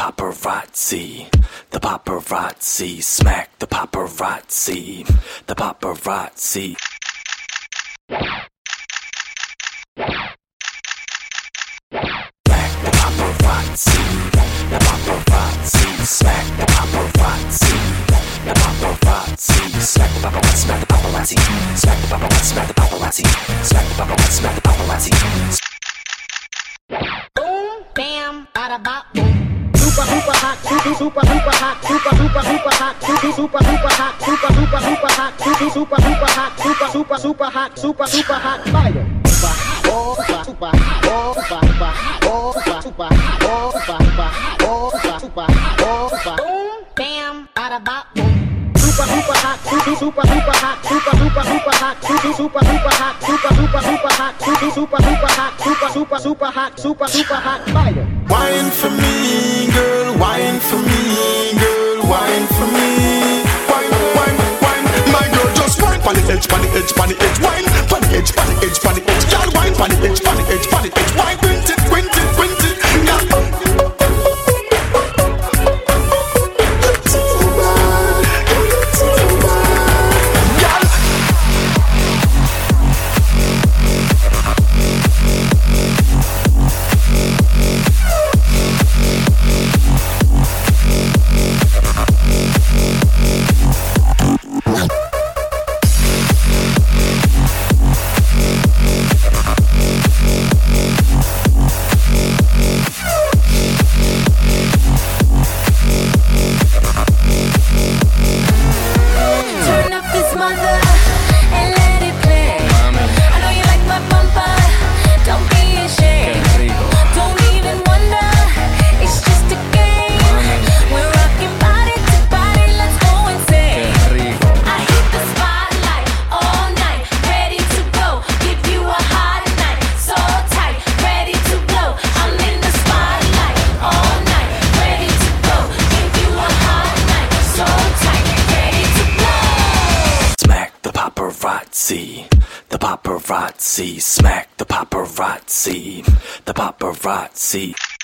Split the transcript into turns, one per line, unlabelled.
paparazzi, the paparazzi, smack the paparazzi, the paparazzi. The paparazzi, smack the paparazzi, the paparazzi, smack the paparazzi, smack the paparazzi, smack the paparazzi, smack the paparazzi, smack the paparazzi, smack the paparazzi.
Boom, bam, bada bop, boom. Super hot, super hot, super hot, super hot, super hot, super hot, fire. Super boom, bam, bada bop, boom. Super hot, super hot, super hot, fire.
Wine for me, girl, wine for me, girl, wine for me. Wine, wine, wine, my girl, just wine pon the edge, pon the edge, pon the edge, wine pon the edge, pon the edge, pon the edge, girl, wine pon the edge, pon the edge, pon the edge, wine, quint it, quint it, quint it, girl.
The paparazzi, smack the paparazzi, the paparazzi.